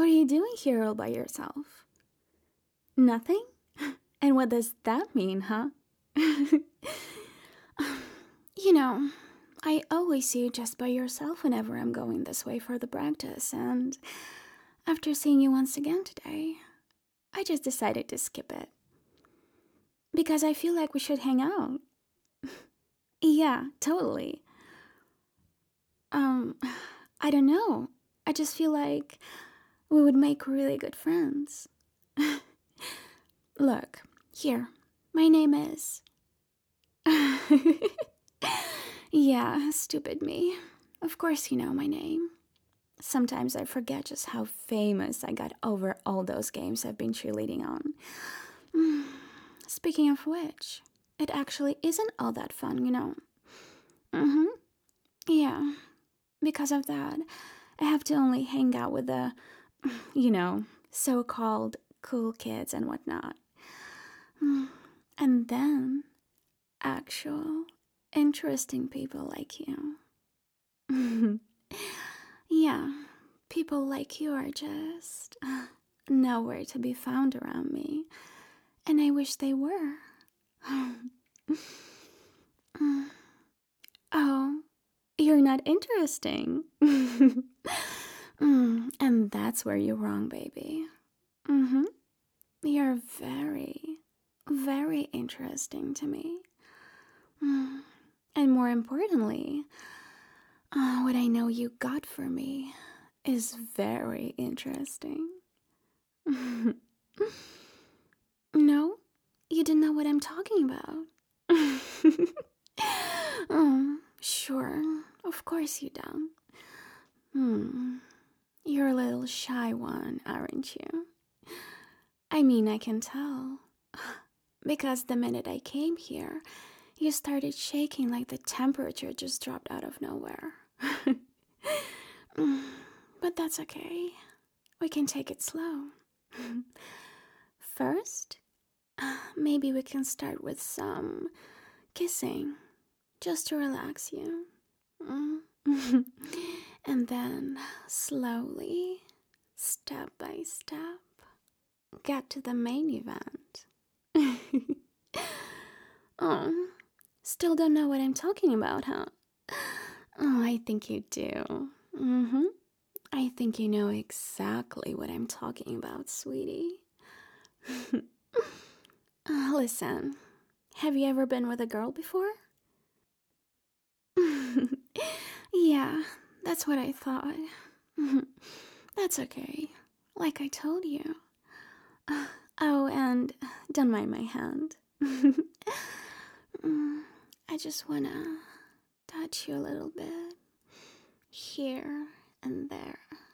you doing here all by yourself? Nothing? And what does that mean, huh? You know, I always see you just by yourself whenever I'm going this way for the practice, and after seeing you once again today, I just decided to skip it. Because I feel like we should hang out. Yeah, totally. I don't know. I just feel like we would make really good friends. Look, here, my name is. Yeah, stupid me. Of course you know my name. Sometimes I forget just how famous I got over all those games I've been cheerleading on. Speaking of which, it actually isn't all that fun, you know. Mm-hmm. Yeah. Because of that, I have to only hang out with the, so-called cool kids and whatnot. And then, actual, interesting people like you. Yeah, people like you are just nowhere to be found around me. And I wish they were. Oh, you're not interesting. And that's where you're wrong, baby. You're very, very interesting to me. And more importantly, what I know you got for me is very interesting. No? You didn't know what I'm talking about? Sure. Of course you don't. You're a little shy one, aren't you? I mean, I can tell. Because the minute I came here, you started shaking like the temperature just dropped out of nowhere. But that's okay. We can take it slow. First, maybe we can start with some kissing, just to relax you. And then, slowly, step by step, get to the main event. Oh, still don't know what I'm talking about, huh? Oh, I think you do. I think you know exactly what I'm talking about, sweetie. Listen, have you ever been with a girl before? Yeah, that's what I thought. That's okay. Like I told you. Oh, and don't mind my hand. I just wanna touch you a little bit. Here and there.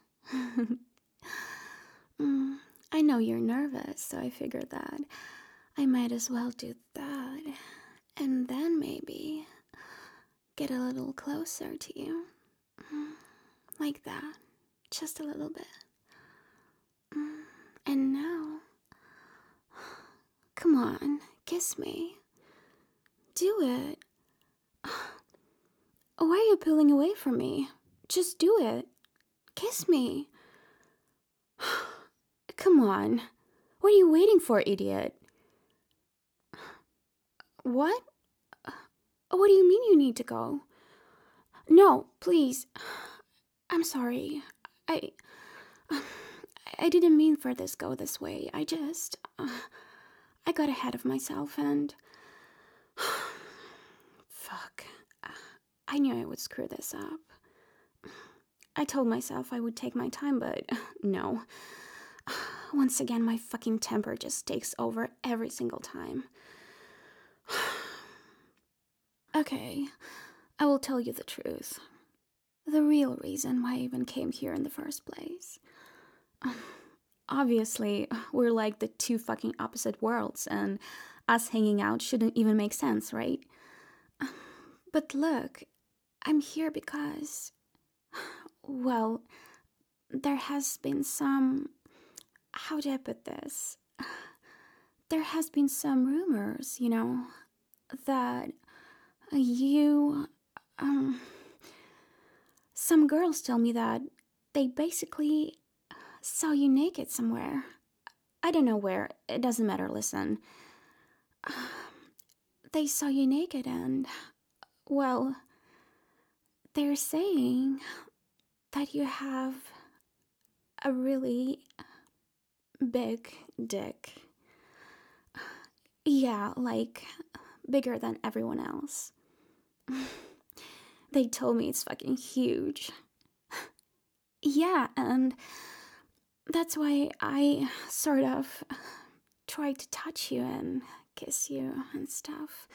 I know you're nervous, so I figured that I might as well do that. And then maybe get a little closer to you. Like that. Just a little bit. And now, come on, kiss me. Do it. Why are you pulling away from me? Just do it. Kiss me. Come on. What are you waiting for, idiot? What? What do you mean you need to go? No, please. I'm sorry. I didn't mean for this go this way. I got ahead of myself and... Fuck. I knew I would screw this up. I told myself I would take my time, but no. Once again, my fucking temper just takes over every single time. Okay, I will tell you the truth. The real reason why I even came here in the first place. Obviously, we're like the two fucking opposite worlds, and us hanging out shouldn't even make sense, right? But look, I'm here because, well, there has been some... How do I put this? There has been some rumors, that you... Some girls tell me that they basically saw you naked somewhere. I don't know where. It doesn't matter, listen. They saw you naked and, well, they're saying that you have a really big dick. Yeah, like, bigger than everyone else. They told me it's fucking huge. Yeah, and that's why I sort of tried to touch you and kiss you and stuff.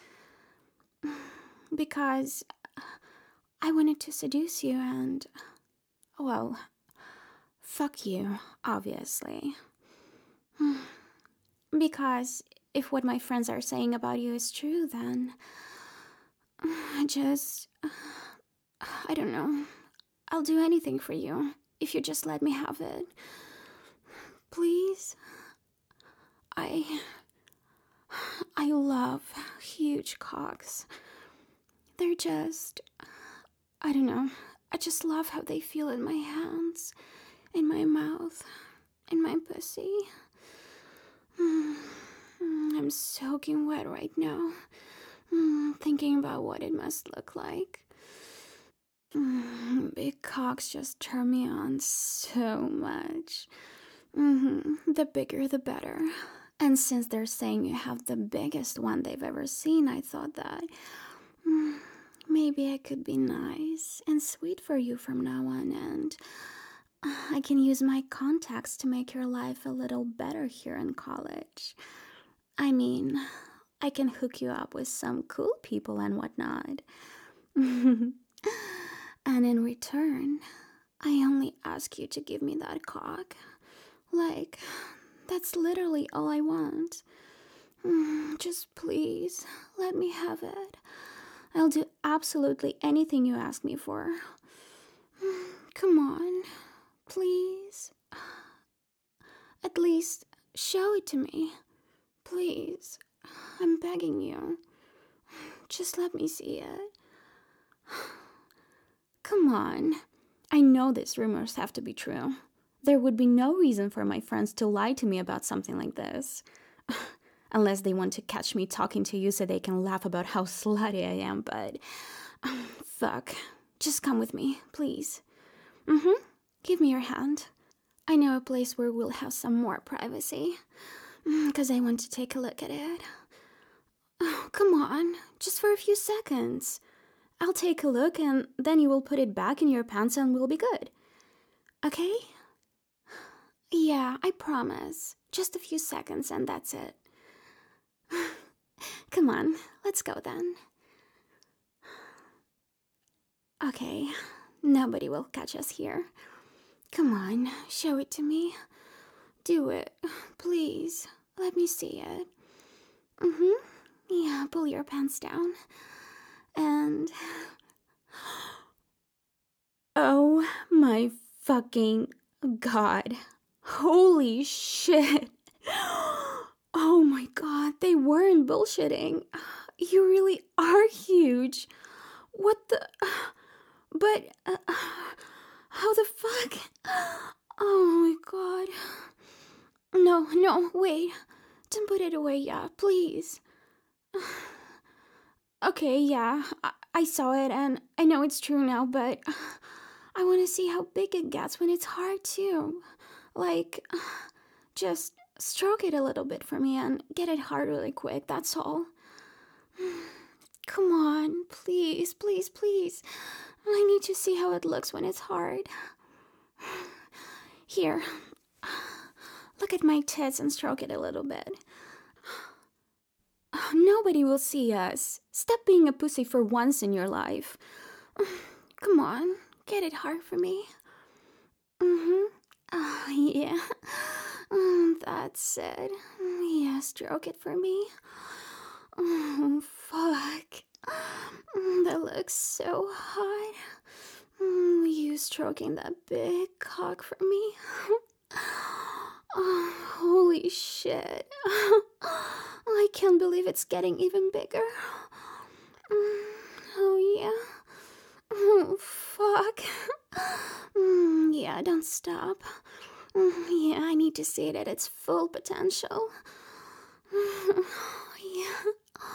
Because I wanted to seduce you and, well, fuck you, obviously. Because if what my friends are saying about you is true, then I don't know. I'll do anything for you if you just let me have it. Please? I love huge cocks. They're just, I don't know. I just love how they feel in my hands, in my mouth, in my pussy. I'm soaking wet right now, thinking about what it must look like. Big cocks just turn me on so much. The bigger the better. And since they're saying you have the biggest one they've ever seen, I thought that maybe I could be nice and sweet for you from now on, and I can use my contacts to make your life a little better here in college. I mean, I can hook you up with some cool people and whatnot. And in return, I only ask you to give me that cock. Like, that's literally all I want. Just please, let me have it. I'll do absolutely anything you ask me for. Come on, please. At least show it to me. Please, I'm begging you. Just let me see it. Come on. I know these rumors have to be true. There would be no reason for my friends to lie to me about something like this. Unless they want to catch me talking to you so they can laugh about how slutty I am, but... fuck. Just come with me, please. Give me your hand. I know a place where we'll have some more privacy. Because I want to take a look at it. Oh, come on. Just for a few seconds. I'll take a look and then you will put it back in your pants and we'll be good. Okay? Yeah, I promise. Just a few seconds and that's it. Come on, let's go then. Okay, nobody will catch us here. Come on, show it to me. Do it, please. Let me see it. Yeah, pull your pants down. And... oh my fucking god. Holy shit. Oh my god, they weren't bullshitting. You really are huge. What the... but... how the fuck? Oh my god. No, wait. Don't put it away yet, please. Okay, yeah, I saw it and I know it's true now, but I want to see how big it gets when it's hard too. Like, just stroke it a little bit for me and get it hard really quick, that's all. Come on, please, please, please. I need to see how it looks when it's hard. Here, look at my tits and stroke it a little bit. Nobody will see us. Stop being a pussy for once in your life. Come on, get it hard for me. Yeah. That's it. Yeah, stroke it for me. Oh, fuck. That looks so hot. You stroking that big cock for me. Oh, holy shit. I can't believe it's getting even bigger. Oh, yeah. Oh, fuck. Yeah, don't stop. Yeah, I need to see it at its full potential. Yeah.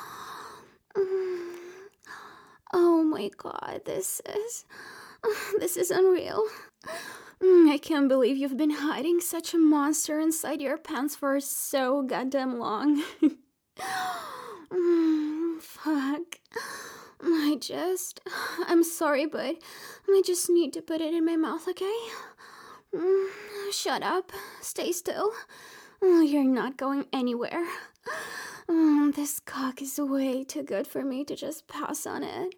Oh my god, this is unreal. I can't believe you've been hiding such a monster inside your pants for so goddamn long. Fuck. I'm sorry, but I just need to put it in my mouth, okay? Mm, Shut up. Stay still. You're not going anywhere. This cock is way too good for me to just pass on it.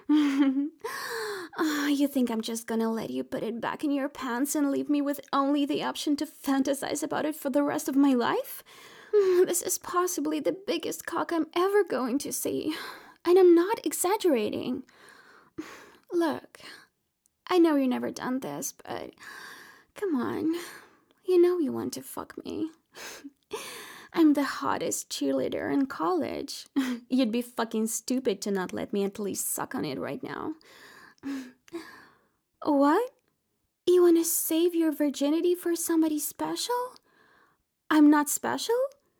You think I'm just gonna let you put it back in your pants and leave me with only the option to fantasize about it for the rest of my life? This is possibly the biggest cock I'm ever going to see. And I'm not exaggerating. Look, I know you've never done this, but come on. You know you want to fuck me. I'm the hottest cheerleader in college. You'd be fucking stupid to not let me at least suck on it right now. What? You want to save your virginity for somebody special? I'm not special?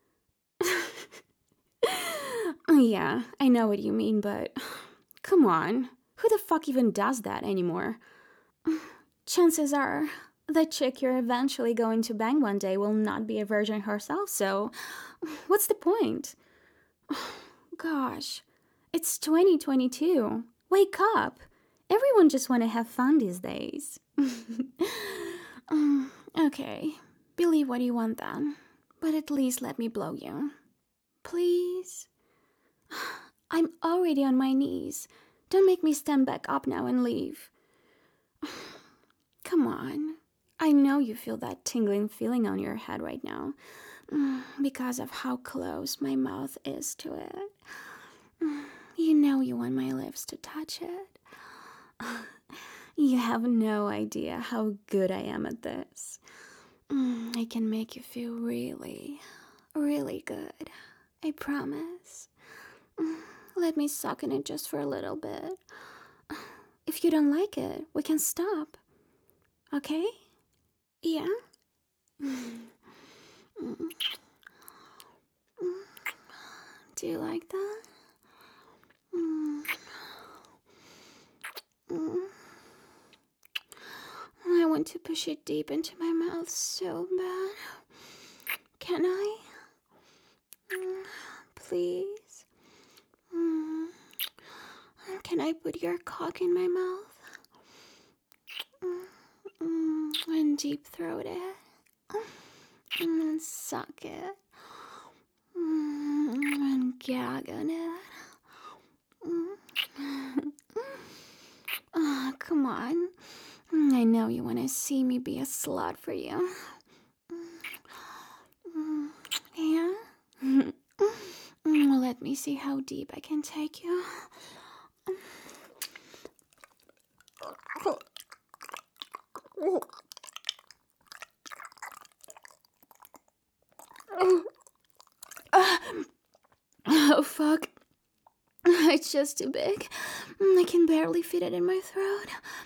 Yeah, I know what you mean, but come on. Who the fuck even does that anymore? Chances are the chick you're eventually going to bang one day will not be a virgin herself, so what's the point? Gosh, it's 2022. Wake up. Everyone just want to have fun these days. Okay, believe what you want then, but at least let me blow you. Please? I'm already on my knees. Don't make me stand back up now and leave. Come on. I know you feel that tingling feeling on your head right now because of how close my mouth is to it. You know you want my lips to touch it. You have no idea how good I am at this. I can make you feel really, really good. I promise. Let me suck in it just for a little bit. If you don't like it, we can stop. Okay? Yeah? Do you like that? I want to push it deep into my mouth so bad. Can I? Please? Can I put your cock in my mouth? And deep throat it? And suck it? And gag on it? Oh, come on. I know you want to see me be a slut for you. Yeah? Let me see how deep I can take you. Oh, fuck. It's just too big. I can barely fit it in my throat.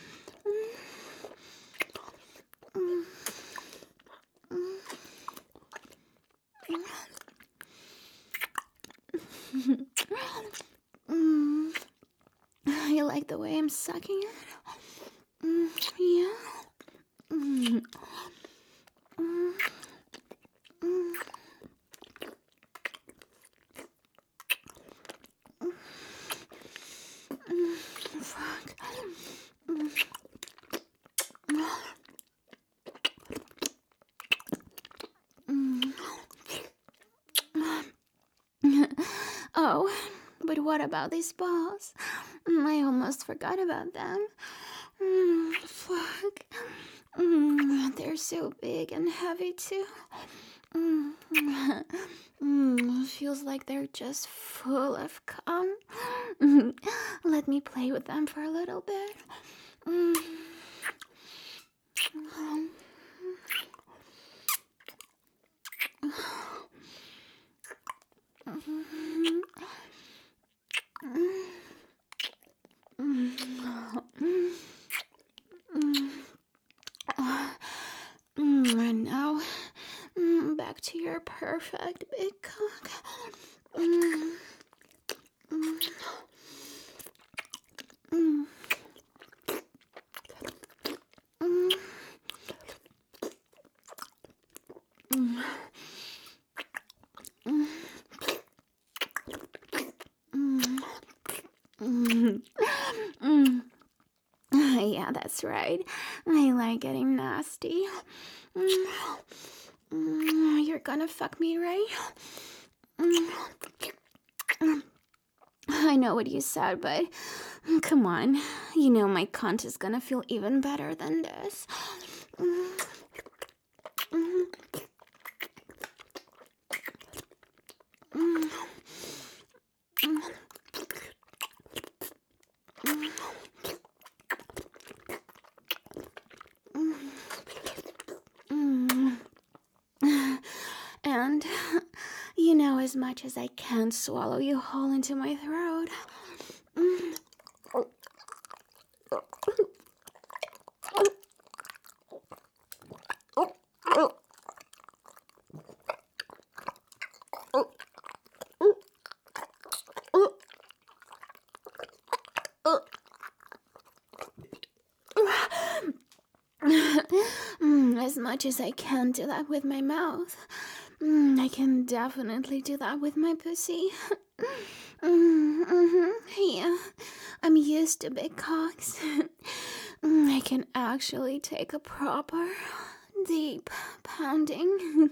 You like the way I'm sucking it? Yeah? Fuck. Oh, but what about these balls? I almost forgot about them. Fuck. They're so big and heavy too. Feels like they're just full of cum. Let me play with them for a little bit. And now, back to your perfect big cock. Mm, mm, mm, mm, mm, mm, mm. Yeah, that's right. I like getting nasty. Mm, you're gonna fuck me, right? I know what you said, but come on. You know my cunt is gonna feel even better than this. And, you know, as much as I can't swallow you whole into my throat. As much as I can do that with my mouth, I can definitely do that with my pussy. Yeah, I'm used to big cocks. I can actually take a proper, deep pounding.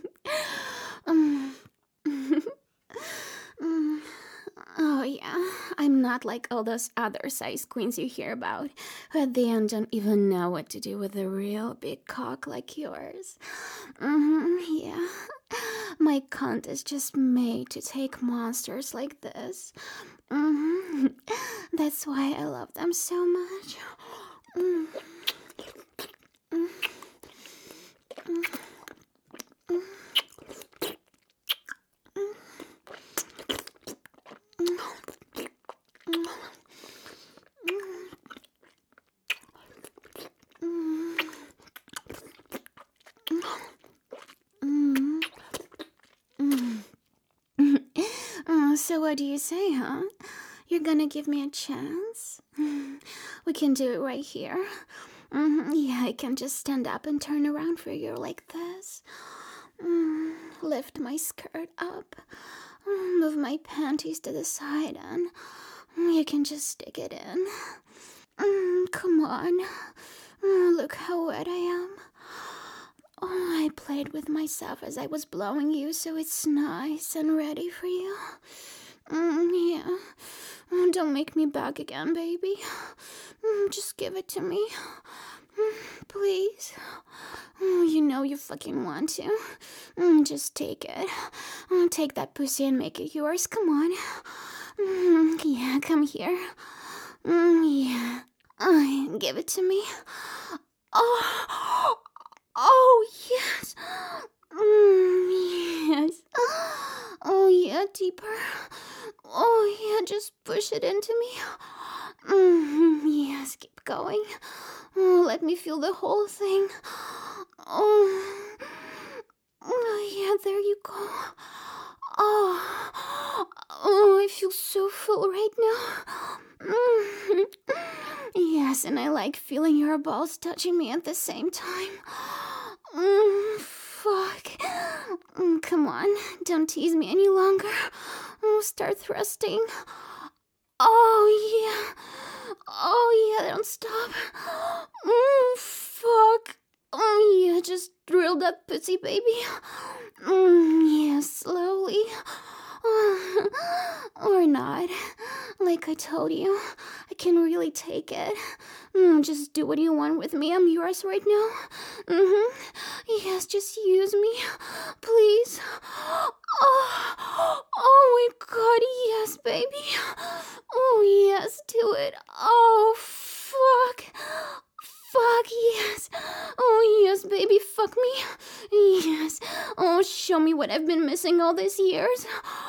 Oh, yeah. I'm not like all those other size queens you hear about, who at the end don't even know what to do with a real big cock like yours. Yeah. My cunt is just made to take monsters like this. That's why I love them so much. So what do you say, huh? You're gonna give me a chance? We can do it right here. Yeah, I can just stand up and turn around for you like this. Lift my skirt up. Move my panties to the side and you can just stick it in. Come on. Look how wet I am. Oh, I played with myself as I was blowing you so it's nice and ready for you. Yeah. Don't make me beg again, baby. Just give it to me. Please. You know you fucking want to. Just take it. Take that pussy and make it yours. Come on. Yeah, come here. Yeah. Give it to me. Oh, yes. Yes. Oh, yeah, deeper. Oh, yeah, just push it into me. Yes, keep going. Oh, let me feel the whole thing. Oh, yeah, there you go. Oh, I feel so full right now. Yes, and I like feeling your balls touching me at the same time. Fuck. Come on, don't tease me any longer. Start thrusting. Oh, yeah, don't stop. Fuck. Oh, yeah, just drill that pussy, baby. Yeah, slowly. Or not. Like I told you, I can really take it. Just do what you want with me. I'm yours right now. Yes, just use me. Please. Oh my god, yes, baby. Oh, yes, do it. Oh, fuck. Fuck, yes. Oh, yes, baby, fuck me. Yes. Oh, show me what I've been missing all these years.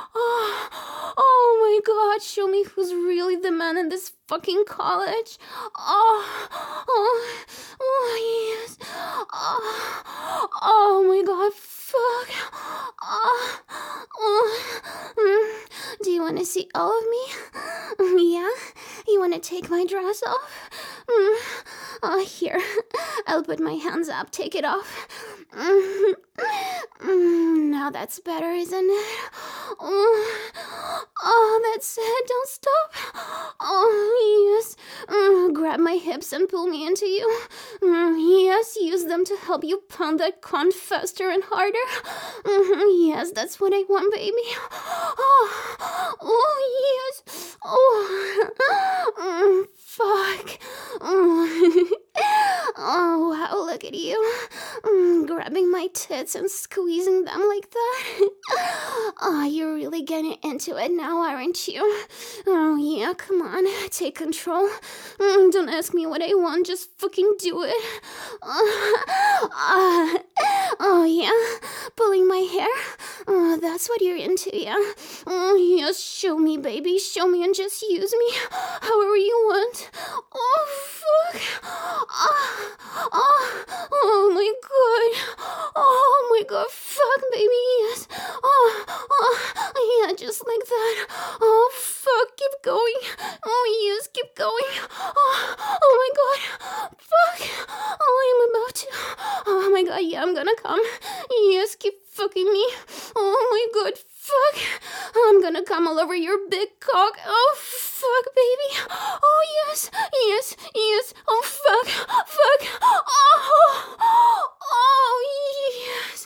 Oh my god, show me who's really the man in this fucking college. Oh, yes. Oh, see all of me? Yeah? You wanna take my dress off? Here. I'll put my hands up, take it off. Now that's better, isn't it? That's it, don't stop. Yes. Grab my hips and pull me into you. Yes, use them to help you pound that cunt faster and harder. Yes, that's what I want, baby. Yes. Fuck. Oh, wow, look at you. Grabbing my tits and squeezing them like that. You're really getting into it now, aren't you? Oh, yeah, come on, take control. Don't ask me what I want, just fucking do it. Oh, yeah, pulling my hair. That's what you're into, yeah? Yes, show me, baby, show me and just use me however you want. Oh, fuck. Oh my god. Oh my god, fuck, baby, yes. Yeah, just like that. Oh, fuck, keep going. Oh, yes, keep going. Oh my god, fuck. I'm about to. Oh my god, yeah, I'm gonna come. Yes, keep fucking me. Oh my god, fuck. I'm gonna come all over your big cock. Oh, fuck, baby. Oh, yes. Oh, fuck. Oh, yes.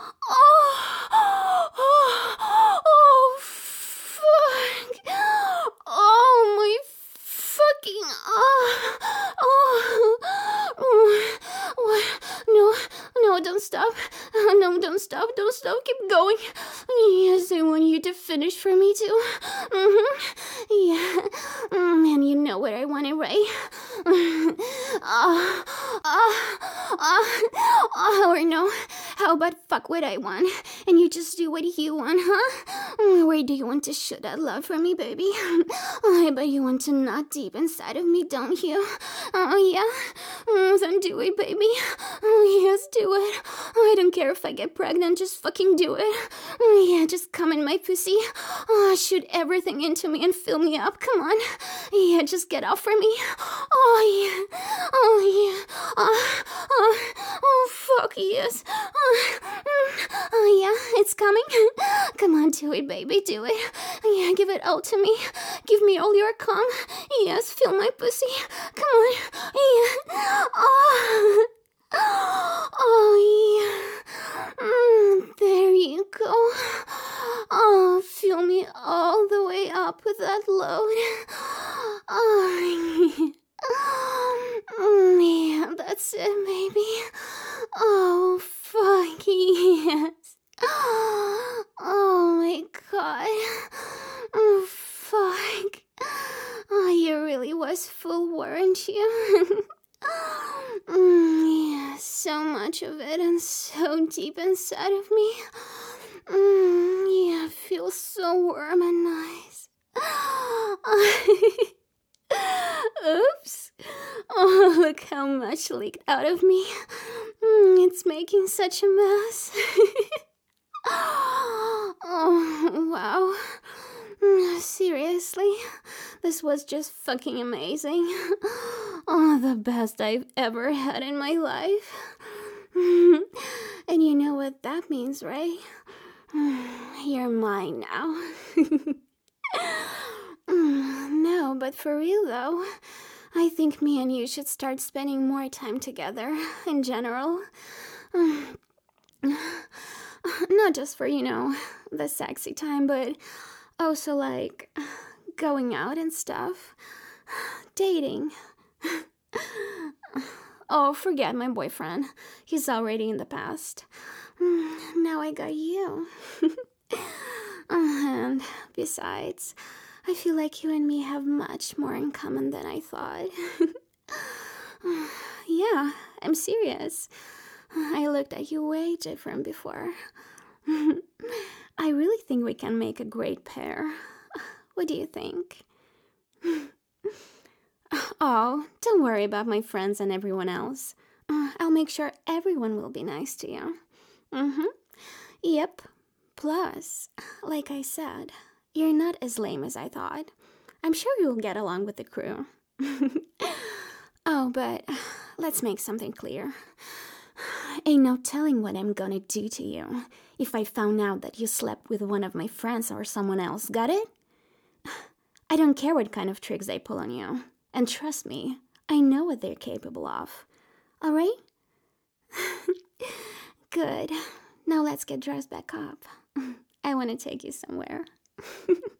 Oh, fuck. Oh, my fucking, no, don't stop. No, don't stop, keep going. Yes, I want you to finish for me too. Yeah, and you know what I want it, right? Or no, how about fuck what I want, and you just do what you want, huh? Where do you want to shoot that love for me, baby? I bet you want to nut deep inside of me, don't you? Oh, yeah? Then do it, baby. Yes, do it. I don't care if I get pregnant, just fucking do it. Yeah, just come in my pussy. Shoot everything into me and fill me up, come on. Yeah, just get off for me. Oh, yeah. Oh, fuck, yes. Yeah, it's coming. Come on, do it, baby, do it. Yeah, give it all to me. Give me all your cum. Yes, fill my pussy. Come on. Yeah. Oh, yeah. There you go. Oh, fill me all the way up with that load. Oh, yeah, that's it, baby. Oh, fuck, yes. Oh, my God. Oh, fuck. Oh, you really was full, weren't you? Yeah, so much of it and so deep inside of me. Yeah, it feels so warm and nice. Oops. Oh, look how much leaked out of me. It's making such a mess. Oh, wow. Seriously, this was just fucking amazing. Oh, the best I've ever had in my life. And you know what that means, right? You're mine now. No, but for real though, I think me and you should start spending more time together, in general. Not just for, the sexy time, but also like going out and stuff. Dating. Oh, forget my boyfriend. He's already in the past. Now I got you. And besides, I feel like you and me have much more in common than I thought. Yeah, I'm serious. I looked at you way different before. I really think we can make a great pair. What do you think? Oh, don't worry about my friends and everyone else. I'll make sure everyone will be nice to you. Yep. Plus, like I said, You're not as lame as I thought. I'm sure you'll get along with the crew. Oh, but let's make something clear. Ain't no telling what I'm gonna do to you if I found out that you slept with one of my friends or someone else, got it? I don't care what kind of tricks they pull on you. And trust me, I know what they're capable of. Alright? Good. Now let's get dressed back up. I want to take you somewhere.